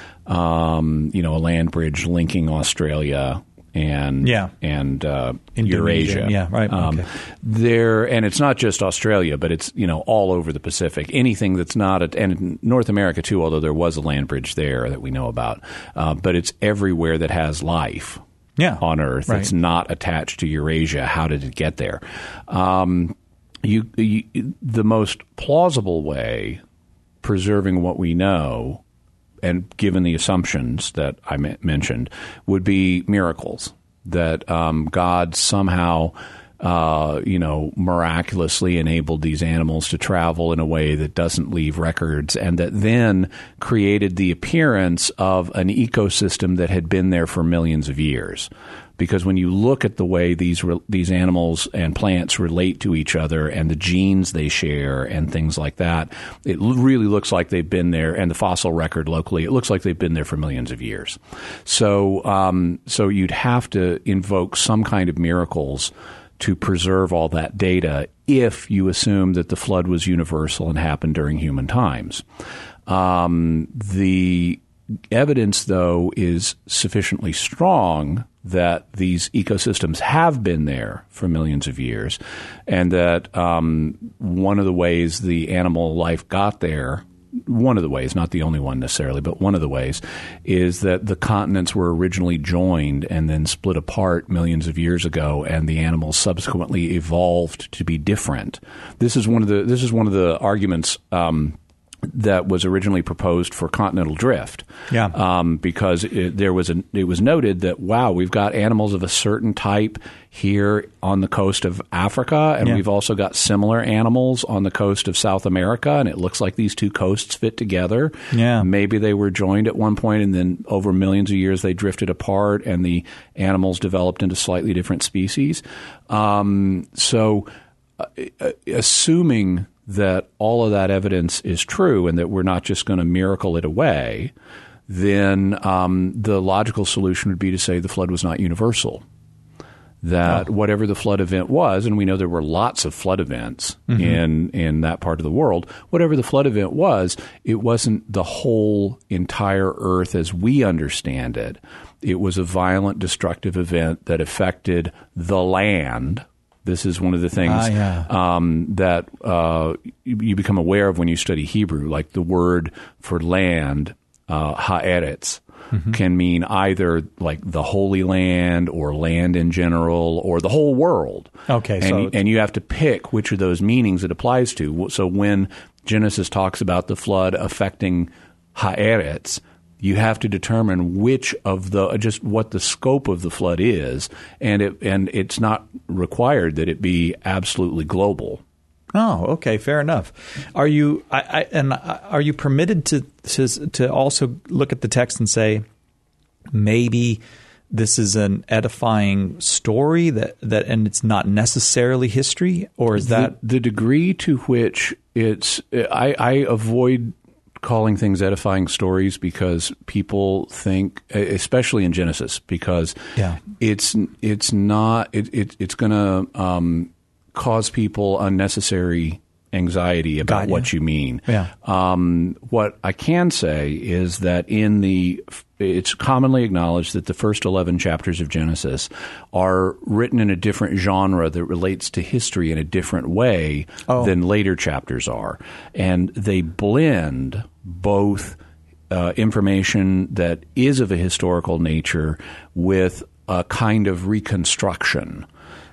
Um, you know, a land bridge linking Australia and yeah. and uh, Indonesia. Eurasia. Yeah, right. Um, okay. There, and it's not just Australia, but it's, you know, all over the Pacific. Anything that's not, a, and in North America too, although there was a land bridge there that we know about. Uh, but it's everywhere that has life yeah. on Earth. Right. It's not attached to Eurasia. How did it get there? Um, you, you, the most plausible way, preserving what we know, and given the assumptions that I m- mentioned, would be miracles, that um, God somehow, uh, you know, miraculously enabled these animals to travel in a way that doesn't leave records, and that then created the appearance of an ecosystem that had been there for millions of years. Because when you look at the way these re- these animals and plants relate to each other and the genes they share and things like that, it l- really looks like they've been there. And the fossil record locally, it looks like they've been there for millions of years. So, um, so you'd have to invoke some kind of miracles to preserve all that data if you assume that the flood was universal and happened during human times. Um, the evidence, though, is sufficiently strong that these ecosystems have been there for millions of years, and that um, one of the ways the animal life got there, one of the ways, not the only one necessarily, but one of the ways, is that the continents were originally joined and then split apart millions of years ago, and the animals subsequently evolved to be different. This is one of the this is one of the arguments Um, that was originally proposed for continental drift. Yeah. Um, because it, there was a, it was noted that, wow, we've got animals of a certain type here on the coast of Africa, and yeah. we've also got similar animals on the coast of South America, and it looks like these two coasts fit together. Yeah. Maybe they were joined at one point, and then over millions of years they drifted apart, and the animals developed into slightly different species. Um, so uh, assuming that all of that evidence is true and that we're not just going to miracle it away, then um, the logical solution would be to say the flood was not universal. That oh. whatever the flood event was, and we know there were lots of flood events mm-hmm. in in that part of the world, whatever the flood event was, it wasn't the whole entire earth as we understand it. It was a violent, destructive event that affected the land. This is one of the things ah, yeah. um, that uh, you, you become aware of when you study Hebrew, like the word for land, uh, haaretz, mm-hmm. can mean either like the Holy Land or land in general or the whole world. Okay, and, so and you have to pick which of those meanings it applies to. So when Genesis talks about the flood affecting haaretz, you have to determine which of the just what the scope of the flood is, and it and it's not required that it be absolutely global. Oh, okay, fair enough. Are you I, I, and are you permitted to, to to also look at the text and say maybe this is an edifying story that, that and it's not necessarily history, or is that the, the degree to which it's I, I avoid calling things edifying stories because people think, especially in Genesis, because yeah. it's it's not it, it it's going to um, cause people unnecessary anxiety about what you mean. Yeah. Um, what I can say is that in the it's commonly acknowledged that the first eleven chapters of Genesis are written in a different genre that relates to history in a different way oh. than later chapters are, and they blend both uh, information that is of a historical nature with a kind of reconstruction.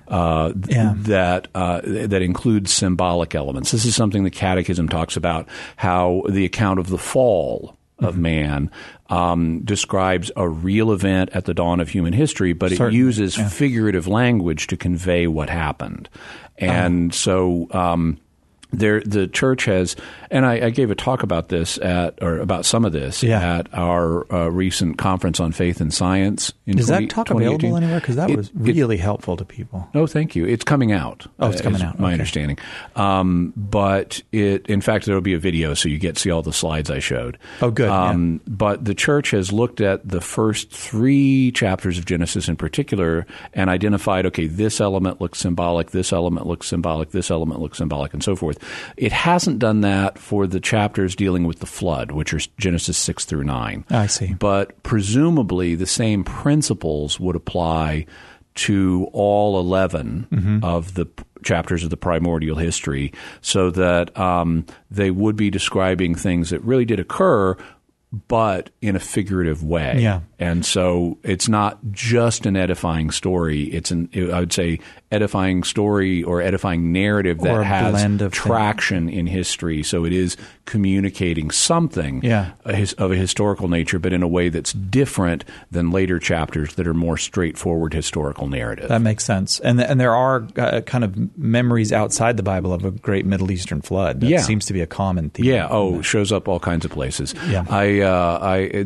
uh, th- Yeah. that uh, that includes symbolic elements. This is something the Catechism talks about, how the account of the fall of mm-hmm. man um, describes a real event at the dawn of human history, but Certainly. it uses yeah. figurative language to convey what happened. And uh-huh. so um, there, the church has, and I, I gave a talk about this at, or about some of this yeah. at our uh, recent conference on faith and science. In Is twenty, that talk available anywhere? Because that it, was really it, helpful to people. No, thank you. It's coming out. Oh, it's coming uh, out. My okay. understanding. Um, but it, in fact, there will be a video, so you get to see all the slides I showed. Oh, good. Um, yeah. But the church has looked at the first three chapters of Genesis in particular and identified, okay, this element looks symbolic, this element looks symbolic, this element looks symbolic, and so forth. It hasn't done that for the chapters dealing with the flood, which are Genesis six through nine. I see. But presumably the same principles would apply to all eleven mm-hmm. of the p- chapters of the primordial history, so that um, they would be describing things that really did occur, but in a figurative way. Yeah. And so it's not just an edifying story. It's an, I would say, edifying story or edifying narrative that or a has blend of traction things. in history. So it is communicating something yeah. a his, of a historical nature, but in a way that's different than later chapters that are more straightforward historical narrative. That makes sense. And and there are uh, kind of memories outside the Bible of a great Middle Eastern flood. That yeah. seems to be a common theme. Yeah. Oh, shows up all kinds of places. Yeah. I, uh, I,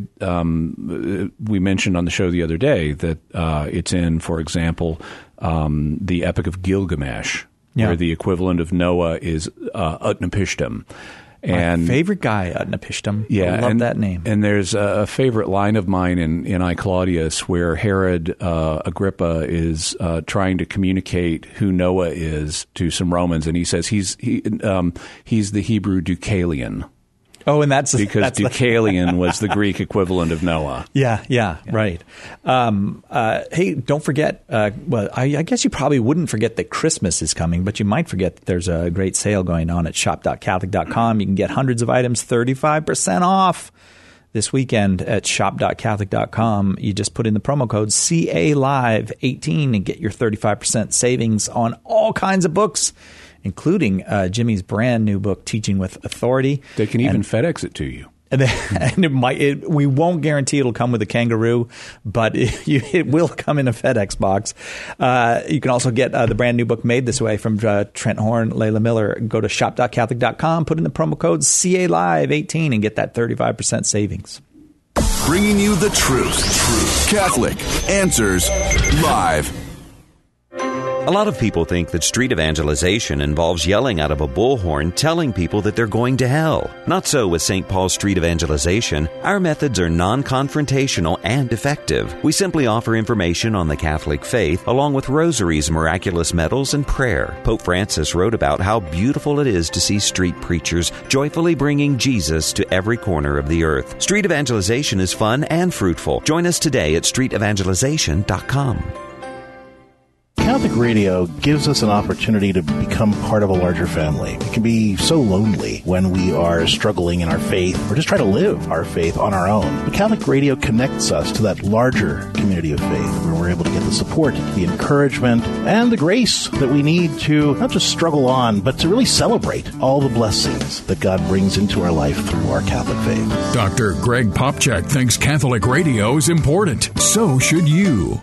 um, we mentioned on the show the other day that uh, it's in, for example, um, the Epic of Gilgamesh, yeah. where the equivalent of Noah is uh, Utnapishtim. And my favorite guy, Utnapishtim. Yeah, I love and, that name. And there's a favorite line of mine in, in I, Claudius, where Herod uh, Agrippa is uh, trying to communicate who Noah is to some Romans, and he says he's he um, he's the Hebrew Deucalion. Oh, and that's because that's Deucalion the, was the Greek equivalent of Noah. Yeah, yeah, yeah. right. Um, uh, hey, don't forget. Uh, well, I, I guess you probably wouldn't forget that Christmas is coming, but you might forget that there's a great sale going on at shop dot catholic dot com. You can get hundreds of items, thirty-five percent off this weekend at shop dot catholic dot com. You just put in the promo code C A Live eighteen and get your thirty-five percent savings on all kinds of books, including uh, Jimmy's brand new book, Teaching with Authority. They can even and, FedEx it to you. And, then, and it might, it, we won't guarantee it'll come with a kangaroo, but it, you, it will come in a FedEx box. Uh, you can also get uh, the brand new book Made This Way from uh, Trent Horn, Layla Miller. Go to shop dot catholic dot com, put in the promo code C A Live eighteen and get that thirty-five percent savings. Bringing you the truth. Truth. Catholic Answers Live. A lot of people think that street evangelization involves yelling out of a bullhorn telling people that they're going to hell. Not so with Saint Paul's Street Evangelization. Our methods are non-confrontational and effective. We simply offer information on the Catholic faith along with rosaries, miraculous medals, and prayer. Pope Francis wrote about how beautiful it is to see street preachers joyfully bringing Jesus to every corner of the earth. Street evangelization is fun and fruitful. Join us today at street evangelization dot com. Catholic Radio gives us an opportunity to become part of a larger family. It can be so lonely when we are struggling in our faith or just try to live our faith on our own. But Catholic Radio connects us to that larger community of faith where we're able to get the support, the encouragement, and the grace that we need to not just struggle on, but to really celebrate all the blessings that God brings into our life through our Catholic faith. Doctor Greg Popchak thinks Catholic radio is important. So should you.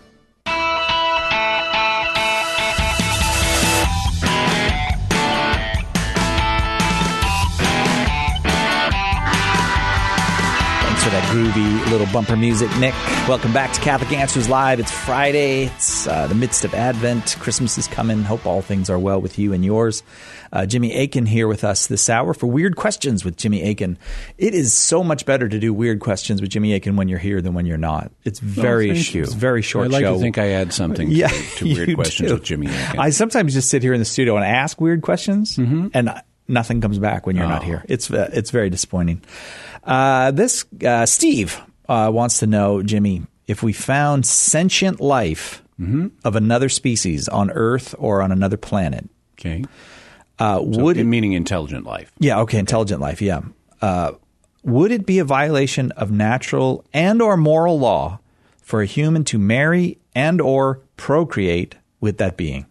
For that groovy little bumper music, Nick. Welcome back to Catholic Answers Live. It's Friday. It's uh, the midst of Advent. Christmas is coming. Hope all things are well with you and yours. Uh, Jimmy Akin here with us this hour for Weird Questions with Jimmy Akin. It is so much better to do Weird Questions with Jimmy Akin when you're here than when you're not. It's very, oh, thank sh- you. It's very short I'd like show. to think I add something yeah, to, to Weird Questions do. with Jimmy Akin. I sometimes just sit here in the studio and ask weird questions, mm-hmm. and nothing comes back when you're oh. not here. It's uh, it's very disappointing. Uh, this uh, Steve uh, wants to know, Jimmy, if we found sentient life mm-hmm. of another species on Earth or on another planet. Okay. Uh, so would it, meaning intelligent life? Yeah. Okay. Intelligent life. Yeah. Uh, would it be a violation of natural and or moral law for a human to marry and or procreate with that being?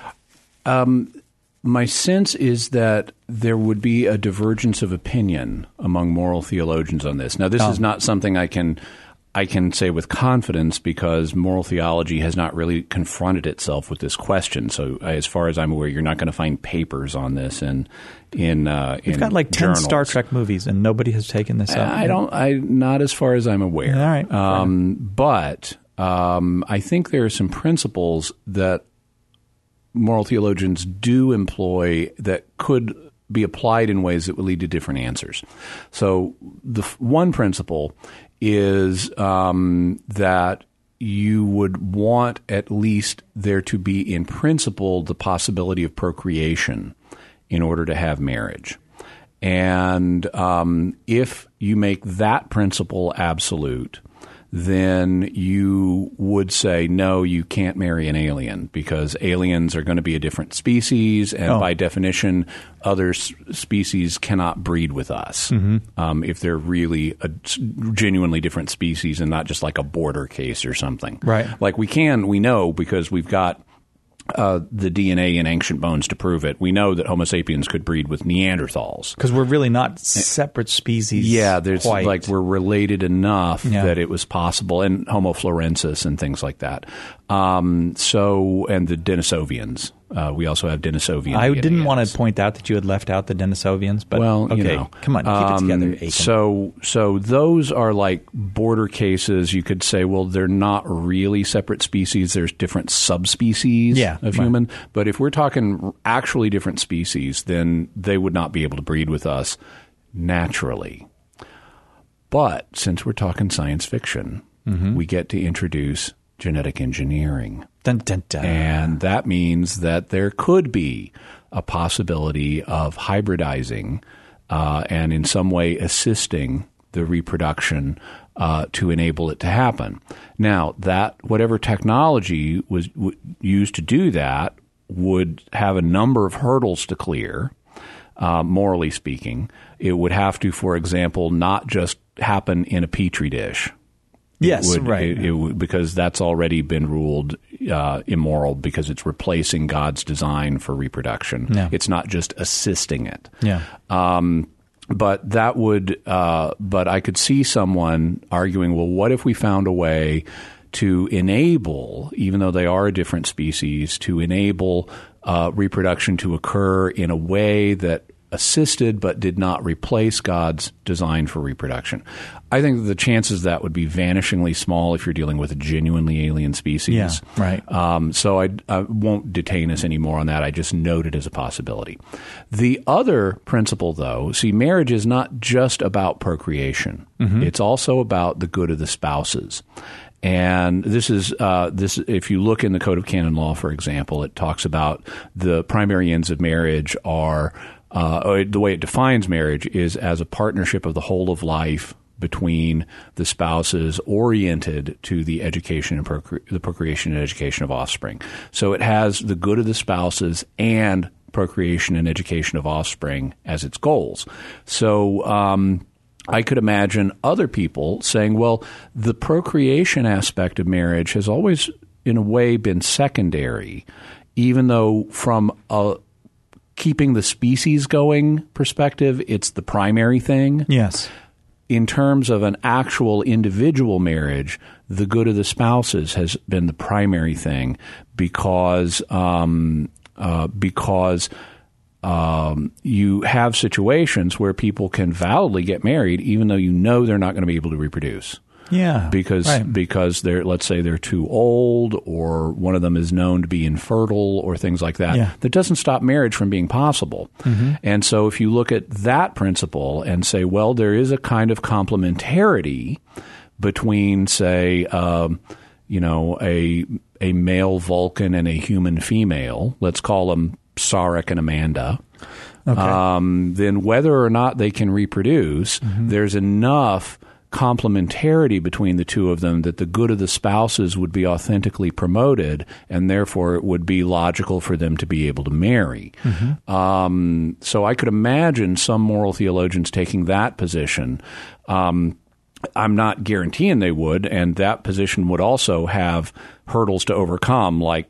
Um, my sense is that there would be a divergence of opinion among moral theologians on this. Now, this Oh. is not something I can I can say with confidence because moral theology has not really confronted itself with this question. So, as far as I'm aware, you're not going to find papers on this in in uh, We've in got like ten journals. Star Trek movies, and nobody has taken this up. I don't. I not as far as I'm aware. All right. Um, but um, I think there are some principles that moral theologians do employ that could be applied in ways that would lead to different answers. So the f- one principle is um, that you would want at least there to be in principle the possibility of procreation in order to have marriage. And um, if you make that principle absolute, then you would say, no, you can't marry an alien because aliens are going to be a different species, and Oh. by definition, other s- species cannot breed with us Mhm. um, if they're really a s- genuinely different species and not just like a border case or something. Right. Like we can, we know because we've got Uh, the D N A in ancient bones to prove it. We know that Homo sapiens could breed with Neanderthals. Because we're really not separate species. Yeah, there's quite. like we're related enough Yeah. that it was possible, and Homo florensis and things like that. Um, so, and the Denisovians. Uh, we also have Denisovian I D N A didn't in want us. to point out that you had left out the Denisovians, but well, okay, you know, come on, keep um, it together, Aiken. So, so those are like border cases. You could say, well, they're not really separate species. There's different subspecies Yeah, of right. human. But if we're talking actually different species, then they would not be able to breed with us naturally. But since we're talking science fiction, Mhm. we get to introduce genetic engineering. Dun, dun, dun. And that means that there could be a possibility of hybridizing uh, and in some way assisting the reproduction uh, to enable it to happen. Now, that whatever technology was w- used to do that would have a number of hurdles to clear, uh, morally speaking. It would have to, for example, not just happen in a petri dish. Yes, It would- right. it- it would- because that's already been ruled uh, immoral because it's replacing God's design for reproduction. Yeah. It's not just assisting it. Yeah. Um, but that would, uh, but I could see someone arguing, well, what if we found a way to enable, even though they are a different species, to enable uh, reproduction to occur in a way that assisted but did not replace God's design for reproduction? I think that the chances of that would be vanishingly small if you're dealing with a genuinely alien species. Yeah, right. Um, so I, I won't detain us anymore on that. I just note it as a possibility. The other principle, though, see, marriage is not just about procreation. Mhm. It's also about the good of the spouses. And this is uh, this. If you look in the Code of Canon Law, for example, it talks about the primary ends of marriage are uh, or the way it defines marriage is as a partnership of the whole of life between the spouses oriented to the education and procre- the procreation and education of offspring. So it has the good of the spouses and procreation and education of offspring as its goals. So um, I could imagine other people saying, well, the procreation aspect of marriage has always, in a way, been secondary, even though from a keeping the species going perspective, it's the primary thing. Yes. In terms of an actual individual marriage, the good of the spouses has been the primary thing because um, uh, because um, you have situations where people can validly get married even though you know they're not going to be able to reproduce. Yeah, because right. because they're, let's say they're too old, or one of them is known to be infertile, or things like that. Yeah. That doesn't stop marriage from being possible. Mm-hmm. And so, if you look at that principle and say, well, there is a kind of complementarity between, say, um, you know, a a male Vulcan and a human female. Let's call them Sarek and Amanda. Okay. Um, then, whether or not they can reproduce, Mm-hmm. there's enough complementarity between the two of them that the good of the spouses would be authentically promoted, and therefore it would be logical for them to be able to marry. Mm-hmm. Um, so I could imagine some moral theologians taking that position. Um, I'm not guaranteeing they would, and that position would also have hurdles to overcome, like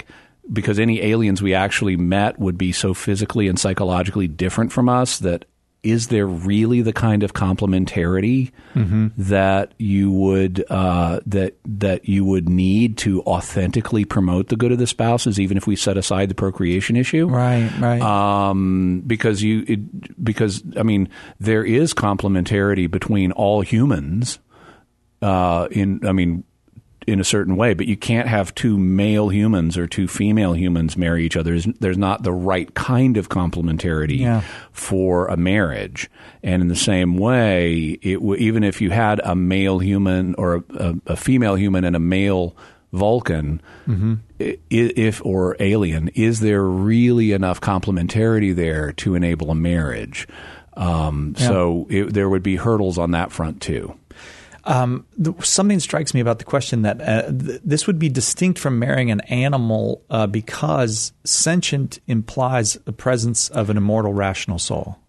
because any aliens we actually met would be so physically and psychologically different from us that is there really the kind of complementarity mm-hmm. that you would uh, that that you would need to authentically promote the good of the spouses, even if we set aside the procreation issue? Right, right. Um, because you it, because I mean there is complementarity between all humans. Uh, in I mean. in a certain way, but you can't have two male humans or two female humans marry each other. There's, there's not the right kind of complementarity yeah. for a marriage. And in the same way, it w- even if you had a male human or a, a, a female human and a male Vulcan, mm-hmm. I- if or alien, is there really enough complementarity there to enable a marriage? Um, yeah. So it, there would be hurdles on that front too. Um, the, something strikes me about the question that uh, th- this would be distinct from marrying an animal uh, because sentient implies the presence of an immortal, rational soul.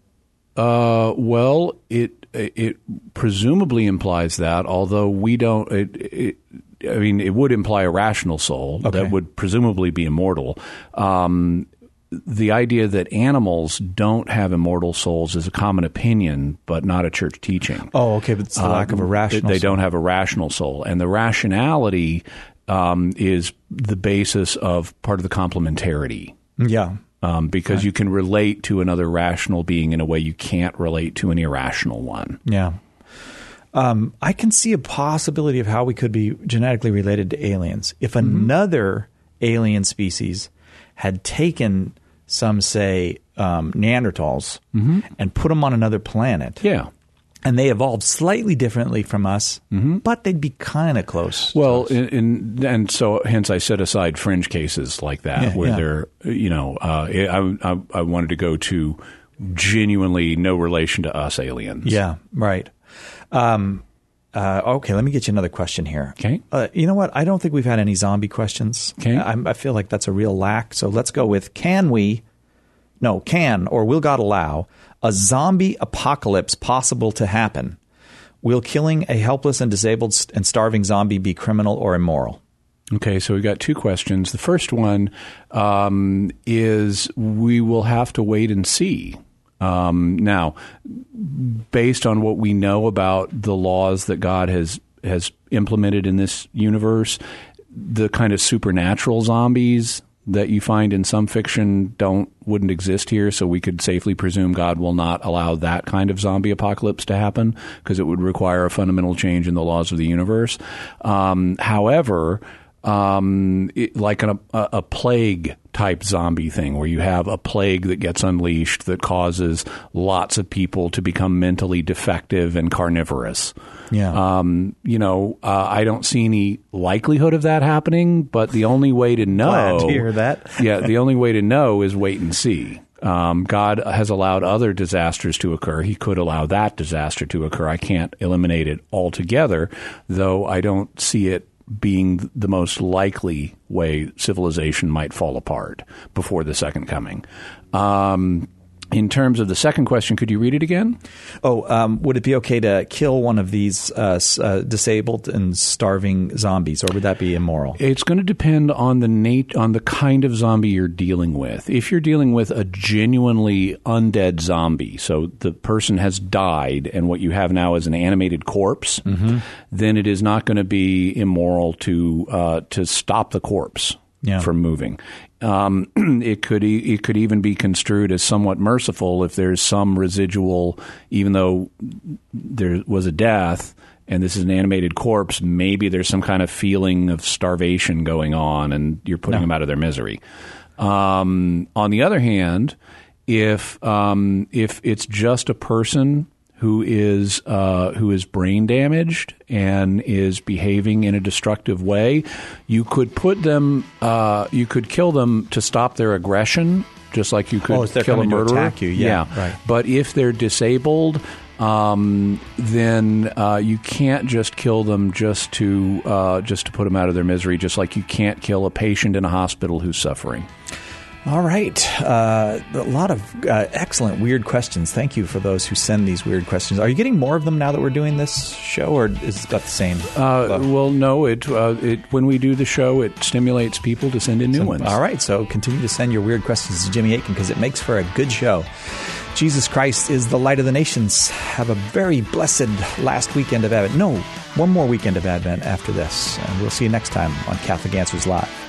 Uh, well, it it presumably implies that, although we don't. It, it, I mean, it would imply a rational soul okay. that would presumably be immortal. Um, The idea that animals don't have immortal souls is a common opinion, but not a church teaching. Oh, okay, but it's the lack uh, of a rational They soul. don't have a rational soul. And the rationality um, is the basis of part of the complementarity. Yeah. Um, because right. you can relate to another rational being in a way you can't relate to an irrational one. Yeah. Um, I can see a possibility of how we could be genetically related to aliens. If mm-hmm. another alien species had taken some, say, um, Neanderthals mm-hmm. and put them on another planet. Yeah. And they evolved slightly differently from us, mm-hmm. but they'd be kind of close. Well, in, in, and so hence I set aside fringe cases like that yeah, where yeah. they're, you know, uh, I, I, I wanted to go to genuinely no relation to us aliens. Yeah, right. Um, Uh, okay, let me get you another question here. Okay. Uh, you know what? I don't think we've had any zombie questions. Okay. I, I feel like that's a real lack. So let's go with can we, no, can or will God allow a zombie apocalypse possible to happen? Will killing a helpless and disabled and starving zombie be criminal or immoral? Okay, so we've got two questions. The first one um, is we will have to wait and see. Um, now, based on what we know about the laws that God has has implemented in this universe, the kind of supernatural zombies that you find in some fiction don't wouldn't exist here. So we could safely presume God will not allow that kind of zombie apocalypse to happen because it would require a fundamental change in the laws of the universe. Um, however, um, it, like a, a, a plague type zombie thing where you have a plague that gets unleashed that causes lots of people to become mentally defective and carnivorous. Yeah. Um, you know, uh, I don't see any likelihood of that happening, but the only way to know. Glad to hear that. yeah, the only way to know is wait and see. Um, God has allowed other disasters to occur. He could allow that disaster to occur. I can't eliminate it altogether, though I don't see it being the most likely way civilization might fall apart before the second coming. Um, in terms of the second question, could you read it again? Oh, um, would it be okay to kill one of these uh, uh, disabled and starving zombies, or would that be immoral? It's going to depend on the nat- on the kind of zombie you're dealing with. If you're dealing with a genuinely undead zombie, so the person has died and what you have now is an animated corpse, mm-hmm. then it is not going to be immoral to uh, to stop the corpse yeah. from moving. Um, it could e- it could even be construed as somewhat merciful if there's some residual, even though there was a death and this is an animated corpse, maybe there's some kind of feeling of starvation going on and you're putting no. them out of their misery. Um, on the other hand, if um, if it's just a person who is uh, who is brain damaged and is behaving in a destructive way, you could put them, uh, you could kill them to stop their aggression, just like you could oh, kill a murderer. To attack you. Yeah, yeah. Right. But if they're disabled, um, then uh, you can't just kill them just to uh, just to put them out of their misery, just like you can't kill a patient in a hospital who's suffering. All right. Uh, a lot of uh, excellent weird questions. Thank you for those who send these weird questions. Are you getting more of them now that we're doing this show, or is it about the same? Uh, well, no. It, uh, it when we do the show, it stimulates people to send in new so, ones. All right. So continue to send your weird questions to Jimmy Akin because it makes for a good show. Jesus Christ is the light of the nations. Have a very blessed last weekend of Advent. No, one more weekend of Advent after this. And we'll see you next time on Catholic Answers Live.